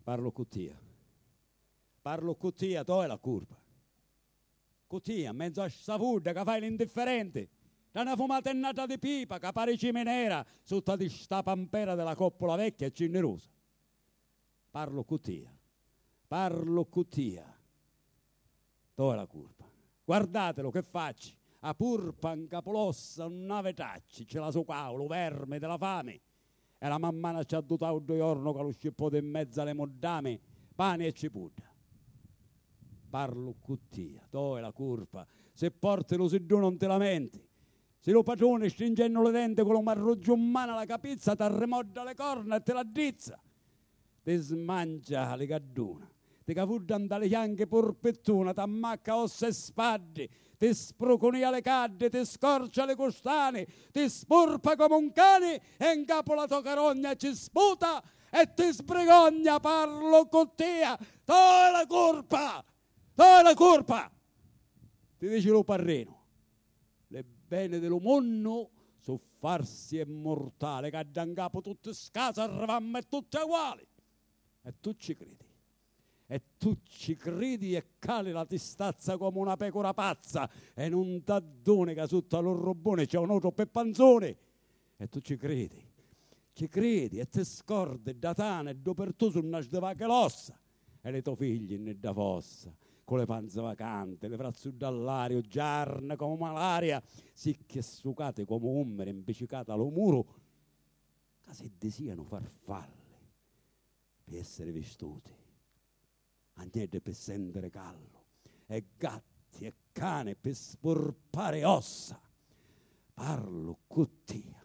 Parlo cuttia. Parlo cuttia, tu è la colpa. Cuttia, in mezzo a sta food che fai l'indifferente. Da una fumatennata di pipa che pare cimenera sotto di sta pampera della coppola vecchia e cinerosa. Parlo cuttia. Parlo cuttia. Tu è la colpa. Guardatelo che facci. A purpa in capolossa, un nave tacci, c'è la sua cavolo, verme della fame. E la mammana ci ha dotato 2 giorni con lo scippote in mezzo alle moddame, pane e cipolla. Parlo cuttia, tu è la colpa. Se porti lo siddu non te lamenti. Se lo padrone stringendo le denti con lo marruggio in mano la capizza, ti arremodda le corna e te la drizza. Ti smangia le gadduna, ti cavuddan dalle fianche porpettuna, ti ammacca ossa e spade, ti sproconia le cadde, ti scorcia le costane, ti spurpa come un cane e in capo la tua carogna ci sputa e ti sbregogna. Parlo con te, tu è la colpa, tu è la colpa. Ti dice lo parreno, le bene dello monno su farsi è mortale, che da in capo tutte scase arrivammo e tutte uguali. E tu ci credi. E tu ci credi e cali la testazza come una pecora pazza e non t'addone che sotto allo robone c'è un altro peppanzone. E tu ci credi e ti scordi da tane e dopertù sul nasce vache l'ossa e le tuoi figli ne da fossa con le panze vacanti, le braccia dall'aria, giarne come malaria, sicche sucate come umere imbicicate allo muro, che se desiano farfalle per essere vestuti. Agnette per sendere callo, e gatti e cane per sporpare ossa. Parlo cuttia,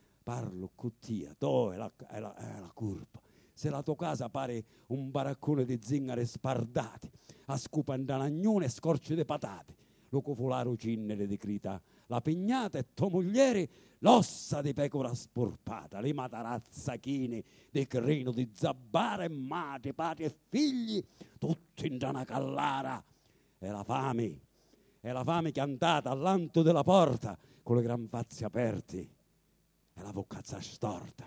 tu è la colpa. Se la tua casa pare un baraccone di zingare spardati, a scupandanagnone e scorci di patate, lo cofolaro cinnere di crita, la pignata e tua mogliere, l'ossa di pecora sporpata, le matarazzachine di crino di zabbara e mate, pati e figli, tutti in una callara. E la fame che è andata all'anto della porta con le gran fazzi aperti e la boccazza storta.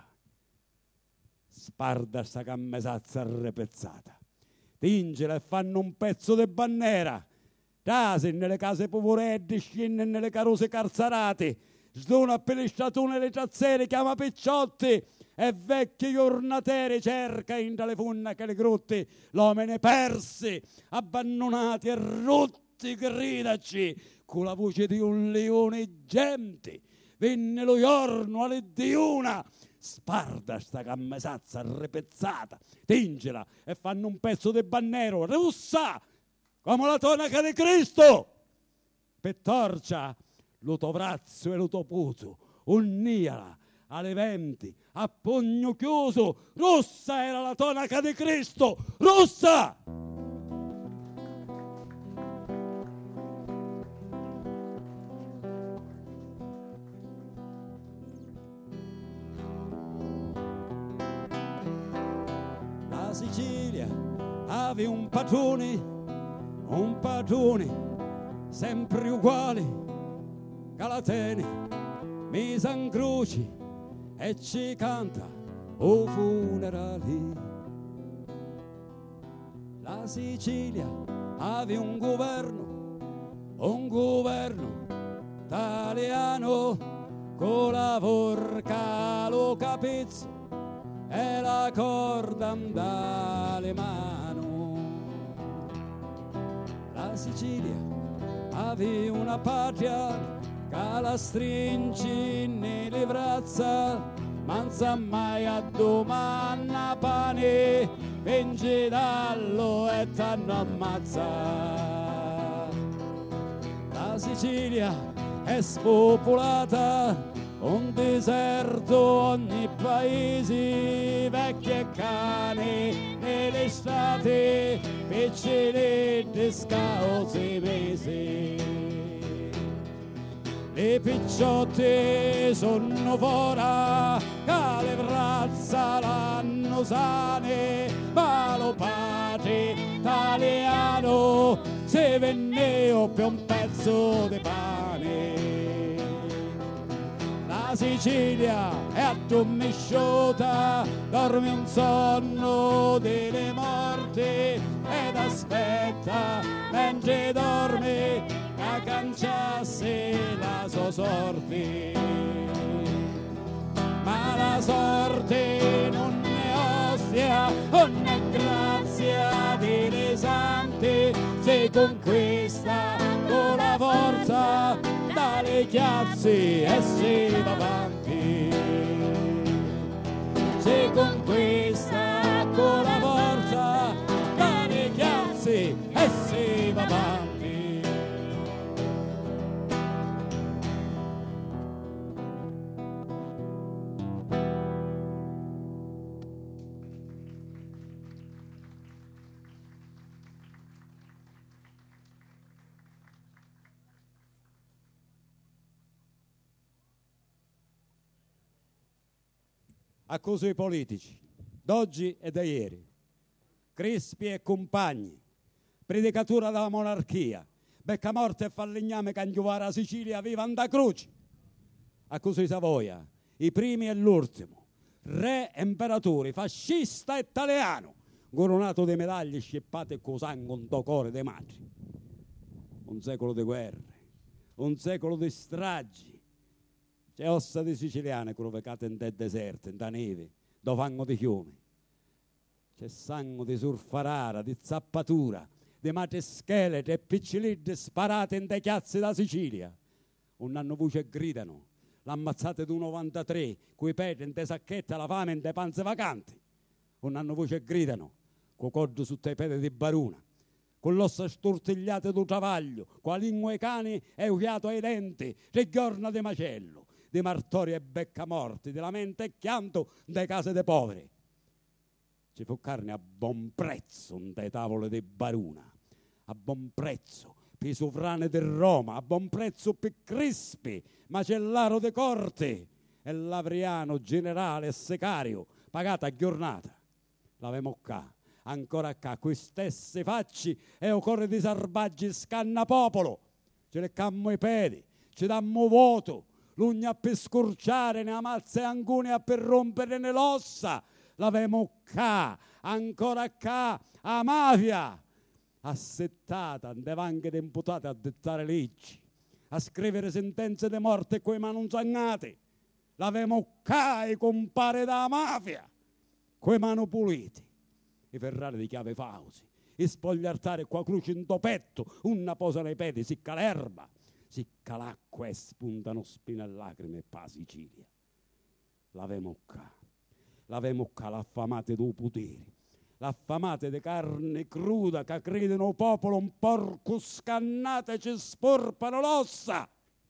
Sparda sta cammesazza arrepezzata, tingela e fanno un pezzo di bannera, tasi nelle case poveredde, scende nelle carose carzarate, sdona per le statune le tazzere, chiama picciotti e vecchie giornatere cerca in dalle funna che le grotte l'omene persi, abbandonati e rotti gridaci con la voce di un leone gente. Venne lo giorno alle diuna, sparda sta cammesazza arrepezzata, tingela e fanno un pezzo di bannero, russa come la tonaca di Cristo. Per torcia lo tovrazzo e lo toputo, unniala alle venti, a pugno chiuso, rossa era la tonaca di Cristo, rossa! La Sicilia aveva un padrone sempre uguale, Galatene, mise in croce e ci canta o funerali. La Sicilia aveva un governo italiano con la forca, lo capezzo e la corda dalle mani. La Sicilia aveva una patria che la stringi nelle braccia, ma non sa mai a domanda pane, vengi dallo e t'hanno ammazza. La Sicilia è spopolata, un deserto ogni paese, vecchi e cani nell'estate, picciolette scause mesi. Le picciotte sono fora, che le braccia l'hanno sane, ma lo padre italiano se venne per un pezzo di pane. La Sicilia è addormisciuta, dorme un sonno delle morti ed aspetta mentre dorme a canciarsi la sua sorte. Ma la sorte non è ostia, non è grazia delle santi, si conquista con la forza dalle chiazze e si va avanti. Si conquista con la forza dalle chiazze e si va avanti. Accuso i politici d'oggi e da ieri, Crispi e compagni, predicatura della monarchia, beccamorte e falligname cangiuvare a Sicilia viva Anda Croce. Accuso i Savoia, i primi e l'ultimo, re imperatori, fascista italiano, coronato di medaglie scippate con sangue un tocore dei matri. Un secolo di guerre, un secolo di stragi. C'è ossa di siciliane cruvecate in te deserte, in da neve, do fango di fiumi. C'è sangue di surfarara, di zappatura, di mate scheletri e piccilidde sparate in te chiazze da Sicilia. Un anno voce e gridano, l'ammazzate du 93, coi peti in te sacchetta, la fame in te panze vacanti. Un anno voce e gridano, co coddo su te pede di baruna, con l'ossa stortigliate du travaglio, con la lingua ai cani e un fiato ai denti, tre giorni di macello, di martori e beccamorti, di lamento e chianto delle case dei poveri. Ci fu carne a buon prezzo dai tavole di baruna, a buon prezzo per i sovrani di Roma, a buon prezzo per Crispi, macellaro de corte, e Lavriano, generale e secario, pagata a giornata. L'avemo qua, ancora qua, quei stessi facci e occorre di sarbaggi scanna popolo. Ce le cammo i piedi, ci dammo voto, l'ugna per scorciare, ne ammazza e angunia per rompere ne l'ossa. L'avemo qua, ancora qua, a mafia, assettata, andava anche di imputati a dettare leggi, a scrivere sentenze di morte coi mani zangate. L'avemo qua, i compare da mafia, coi mani puliti, i Ferrari di chiave fausi, i spogliartari qua cruci in petto, una posa nei piedi, sicca l'erba, sicca l'acqua e spuntano spine e lacrime pa Sicilia. L'avemo qua, l'affamate do poteri, l'affamate di carne cruda che credono popolo un porco scannato e ci sporpano l'ossa.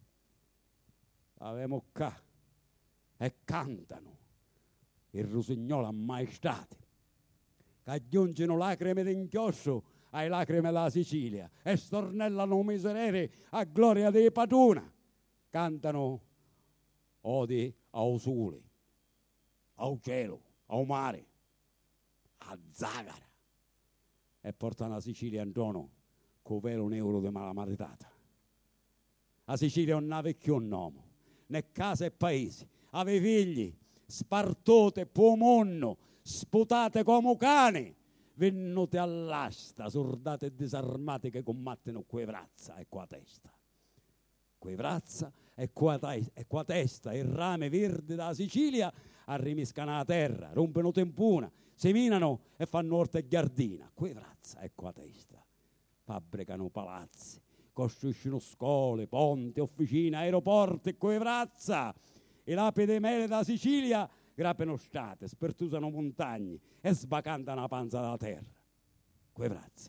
L'avemo qua e cantano il Rossignolo a maestate, che aggiungono lacrime d'inchiostro ai lacrime della Sicilia e stornellano miserere a gloria dei paduna. Cantano odi al sole, al cielo, al mare, a Zagara, e portano la Sicilia in tono con velo nero di malamaritata. La Sicilia non aveva più un nome, né casa e paesi, aveva figli, spartote, pomonno, sputate come cani, venuti all'asta, sordate e disarmate che combattono quei brazza e qua testa. Quei brazza e qua testa, il rame verde della Sicilia arrimiscano la terra, rompono tempuna, seminano e fanno orta e giardina. Quei brazza e qua testa fabbricano palazzi, costruiscono scuole, ponti, officine, aeroporti e quei brazza. I lapi di mele da Sicilia grappano state, spertusano montagne e sbacantano la panza della terra. Quei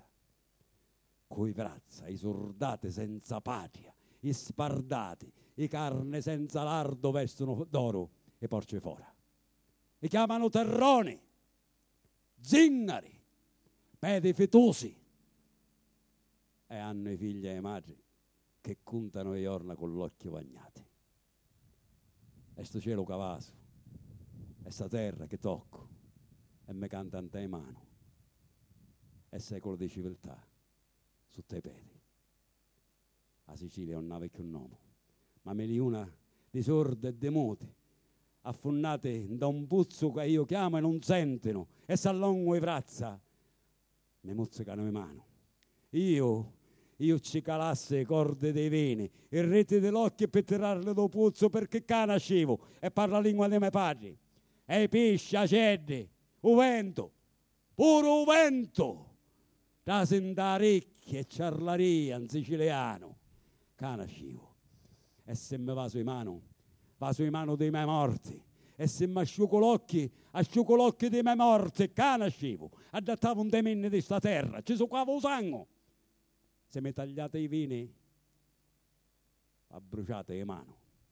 brazza, i soldati senza patria, i spardati, i carne senza lardo vestono d'oro e porce fora. Li chiamano terroni, zingari, pedi fetosi, e hanno i figli e i madri che contano le giorni con l'occhio bagnati. E sto cielo cavaso, e sta terra che tocco e mi canta in te mano, e secolo di civiltà su te piedi. La Sicilia non aveva più un nome, ma milioni di sordi e di muti affonnate da un puzzo che io chiamo e non sentono, e s'allongo i brazza, mi mozzicano le mani. Io ci calasse le corde dei veni, il rete dell'occhio per tirarle do puzzo, perché nascevo e parla la lingua dei miei padri. E i pesci, a cedde, o vento, pure o vento, da sentarecchie e ciarlaria in siciliano, nascevo. E se mi va sui mani dei miei morti, e se mi asciugo l'occhio dei miei morti, nascevo, adattavo un temenne di sta terra, ci soccavo il sangue. Se mi tagliate i vini, abbruciate le mani.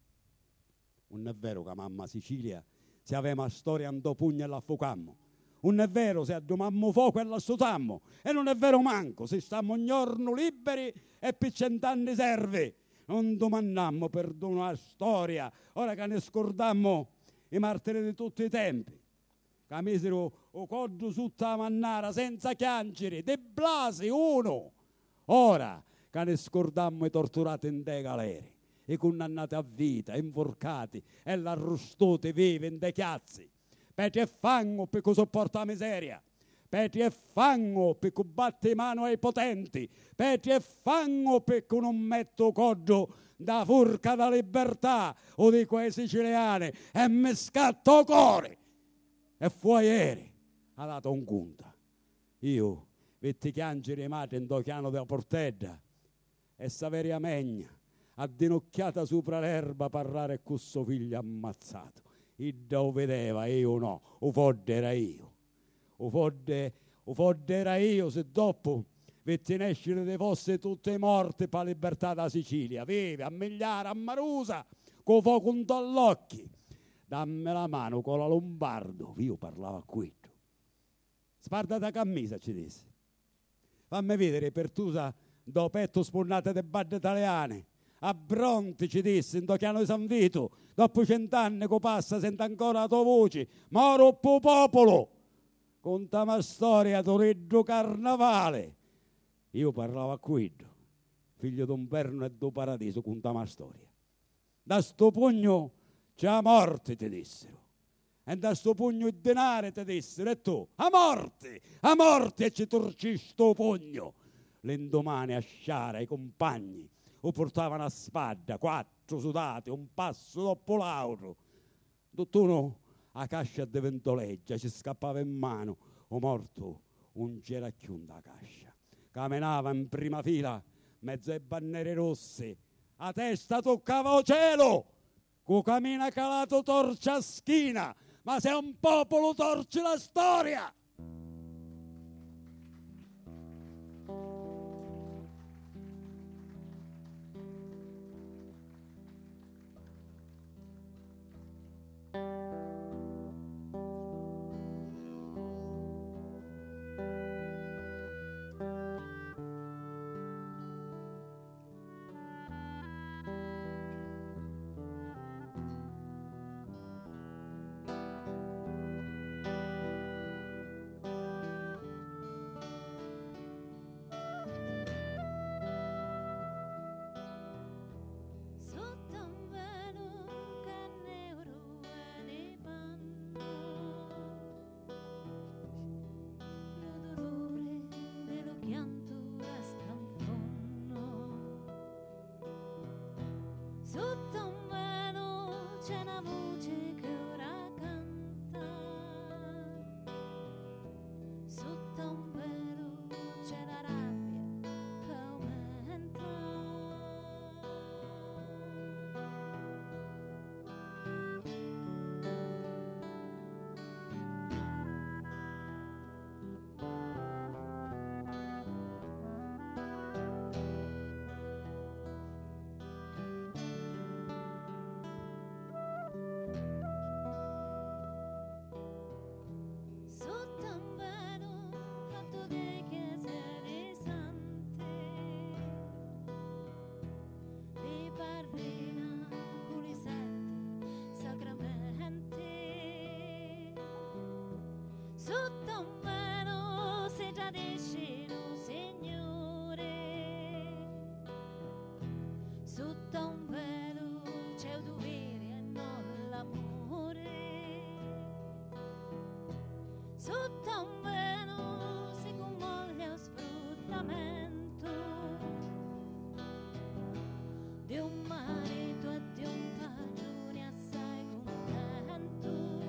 Non è vero che mamma Sicilia, se aveva una storia andò pugno e la affocammo. Non è vero se addumammo fuoco e la stutammo. E non è vero manco se stammo un giorno liberi e per 100 anni serve. Non domandammo perdono alla storia, ora che ne scordammo i martiri di tutti i tempi. Che misero o coggio sotto la mannara senza chiancere, de blasi uno. Ora che ne scordammo i torturati in dei galeri, i condannati a vita, inforcati e l'arrostati vivi in dei chiazzi. Peti e fango per cui sopporta la miseria, peti e fango per cui batte mano ai potenti, peti e fango per cui non metto coggio da furca da libertà o di quei siciliani e mi scatto cuore. E fuori ieri ha dato un conto. Io vetti chiangere i mati in chiano della portedda e saveria megna addinocchiata sopra l'erba parlare con suo figlio ammazzato. Idda o vedeva, io no, o fodde era io. O fodde era io se dopo vetti nescere de fosse tutte morte per la libertà da Sicilia. Vive a Migliara, a Marusa, con fuoco all'occhio. Dammi la mano con la Lombardo. Io parlavo a questo. Sparda da camisa, ci disse. Fammi vedere pertusa do petto spurnate de badde italiane. A Bronte, ci disse, in Chiano di San Vito, dopo 100 anni che passa sente ancora la tua voce. Moro po popolo! Contami la storia Toreggio Carnavale. Io parlavo a quello, figlio d'un perno e d'un paradiso, contami la storia. Da sto pugno c'è la morte, ti dissero. E da sto pugno il denaro, ti dissero. E tu, a morte, e ci torci sto pugno. L'indomani a sciare ai compagni o portavano a spada, 4 sudate, un passo dopo l'altro. Tutt'uno a cascia di ventoleggia ci scappava in mano, o morto un geracchiun da cascia. Camminava in prima fila, mezzo ai bannere rosse, a testa toccava il cielo, cu cammina calato torcia a schina, ma se un popolo torce la storia. Sotto un velo c'è una voce che ora canta. Sotto un velo c'è la rabbia che aumenta. Sotto un velo fatto di chiese di sante, di barrina con i 7 sacramenti. Sotto un velo si tradisce un Signore. Sotto un velo c'è un dovere e non l'amore. sotto un velo si convoglia sfruttamento di un marito e di un padrone assai contento.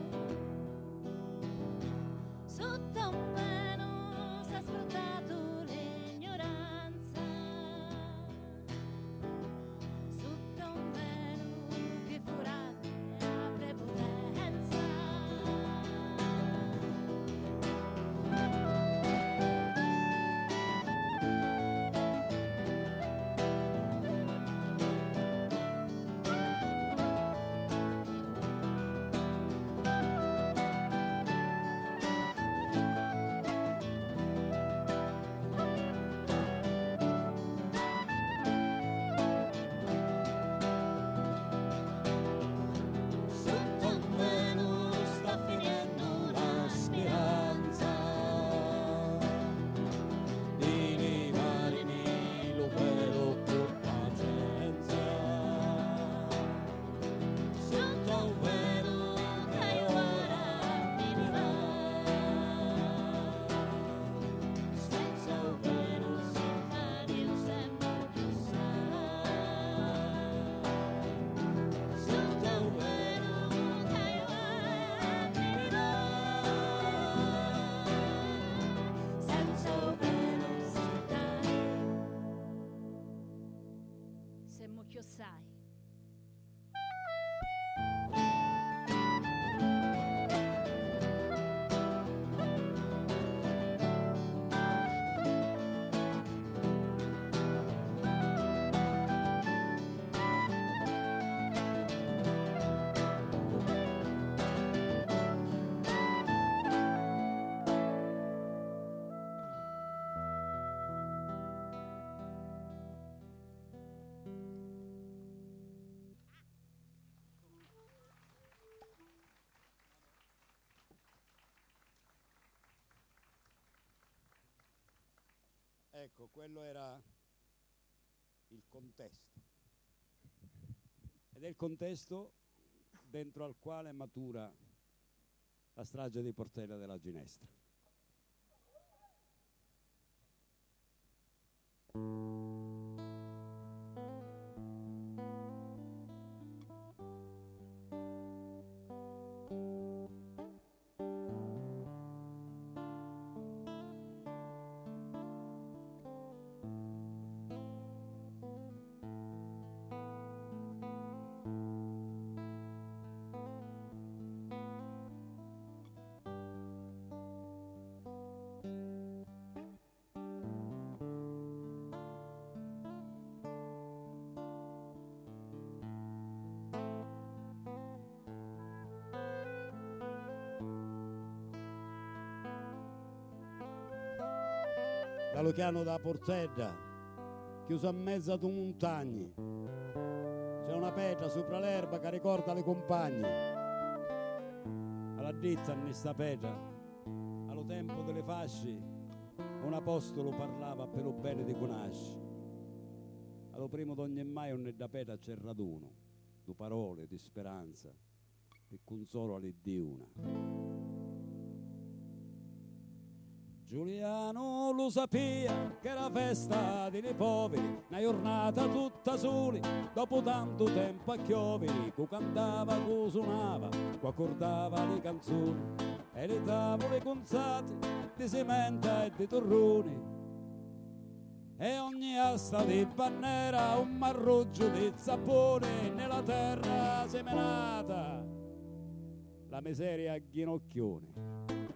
Sotto un velo si è sfruttato l'ignoranza, sotto un velo che furata la prepotenza. Sotto un velo sta finendo la speranza di livarmi lo velo con pazienza. sotto un velo che ora mi dirà, senza un velo senza Dio sempre più sarà. Sotto un velo che ora mi dirà, senza un velo senza Dio se mucchio sai. Ecco, quello era il contesto. Ed è il contesto dentro al quale matura la strage di Portella della Ginestra. Da Luciano da Portella, chiuso a mezzo ad un montagni, c'è una pietra sopra l'erba che ricorda le compagne. Alla ditta in questa pietra, allo tempo delle fasce, un apostolo parlava per lo bene di conosci. Allo primo d'ogni maio nella pietra c'è il raduno, di parole, di speranza, di consolo all'Iddiuna. Giuliano lo sapeva che era festa dei poveri, una giornata tutta soli, dopo tanto tempo a chioveri, cu cantava, cu suonava, cu accordava le canzoni, e le tavole consate di sementa e di torroni, e ogni asta di bannera un marruggio di zappone, nella terra semenata la miseria a ginocchioni.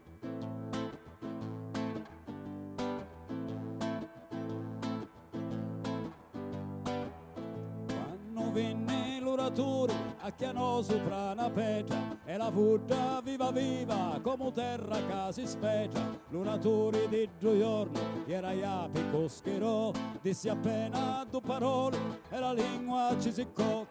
Venne l'oratore a chianò sopra una pietra e la fuggia viva viva come terra che si specie. L'oratore di giorno era iapi coscherò, disse appena due parole e la lingua ci seccò.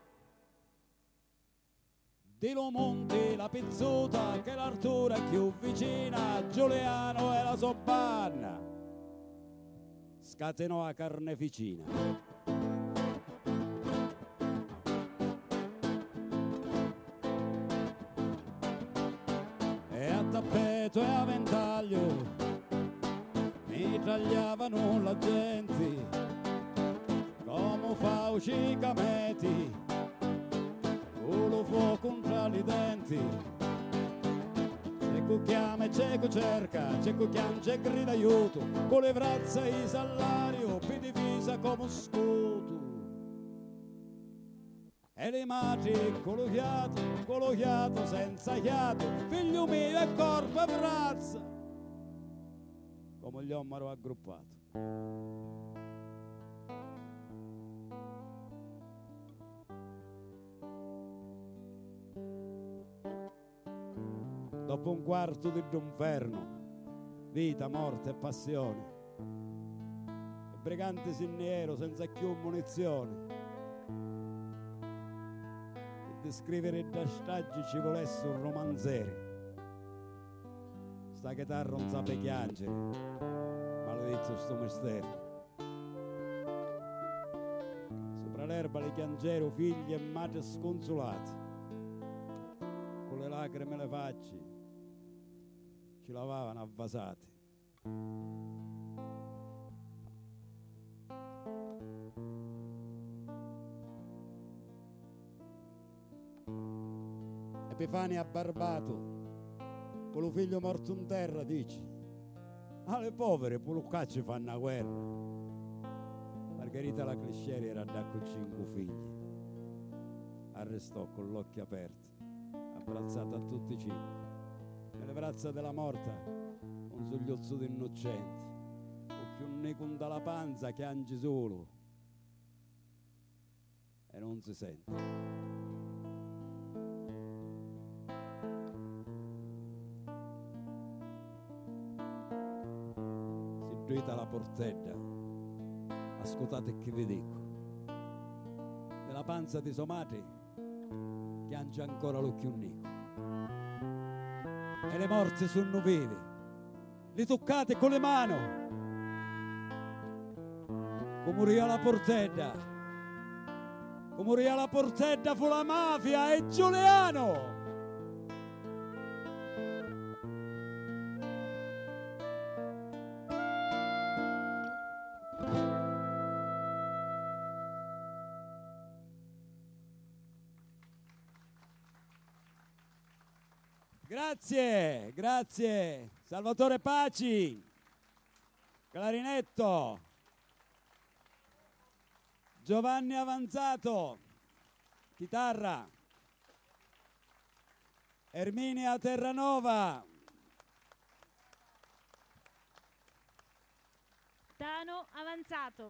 Di lo monti la pizzuta che l'Artura più vicina, Giuliano e la sobbanna scatenò a carneficina. aceto e a ventaglio mi tagliavano la gente come fa uscire cameti con lo fuoco tra i denti. C'è chi chiama e c'è chi cerca, c'è chi chiama e c'è chi grida aiuto, con le braccia e il salario per divisa come scudo. E le madri con lo fiato senza fiato, figlio mio e corpo e braccia, come gli omero aggruppato. Dopo un quarto di inferno, vita, morte e passione, il brigante siniero senza più munizioni. Per descrivere da staggi ci volesse un romanziere. Sta chitarra non sa piangere, maledetto sto mestiere. Sopra l'erba le piangero figli e madri sconsolati, con le lacrime le facce ci lavavano avvasati. Epifania Barbato, con lo figlio morto in terra, dice: alle povere pulucacci fanno la guerra. Margherita la Cliscieri era da con 5 figli, arrestò con gli occhi aperti, abbracciata a tutti 5. Nelle braccia della morta, un sogliozzo d'innocente, o più un dalla panza che ange solo e non si sente. Si giuita la portella, ascoltate che vi dico. Nella panza di somati che ange ancora l'occhio nico. E le morte sono vive, li toccate con le mani, come moria la portella, come moria la portella fu la mafia e Giuliano. Grazie, grazie. Salvatore Paci, clarinetto. Giovanni Avanzato, chitarra. Erminia Terranova. Tano Avanzato.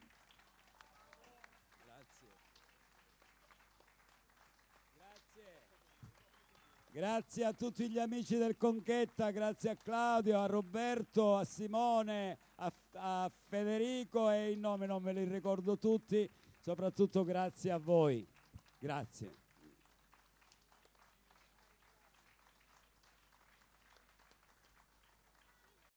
Grazie a tutti gli amici del Conchetta, grazie a Claudio, a Roberto, a Simone, a Federico e i nomi non me li ricordo tutti, soprattutto grazie a voi. Grazie.